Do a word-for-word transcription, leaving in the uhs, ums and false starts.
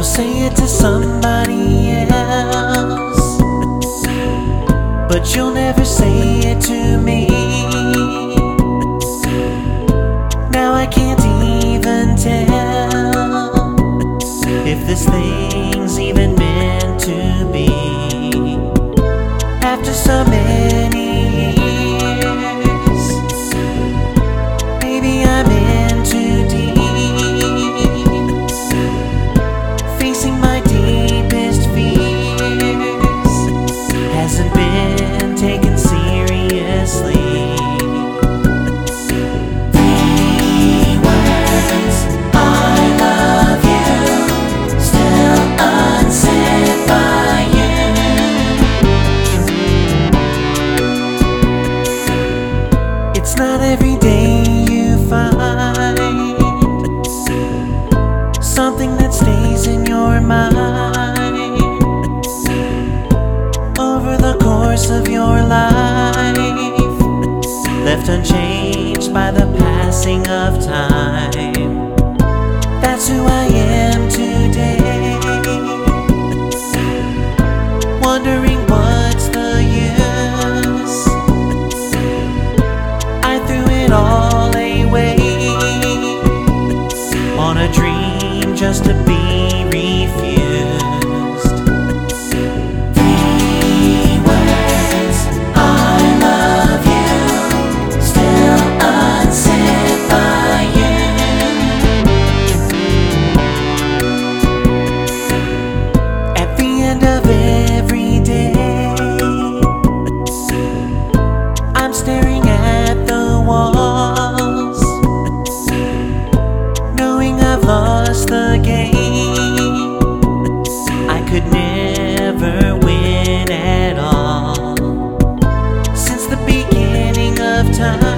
You'll say it to somebody else, but you'll never say it to me. Now I can't even tell if this thing's even meant to be. After so many years, maybe I'm in too deep, facing my deepest fears. Hasn't been taken seriously. Three words, I love you, still unsaid by you. It's not every day you find something that stays in your mind over the course of your life, left unchanged by the passing of time. That's who I am today, wondering what's the use. I threw it all away on a dream just to be refused. Three words, I love you, still unsaid by you. At the end of every day, I'm staring at the walls, knowing I've lost the game. I could never win at all. Since the beginning of time,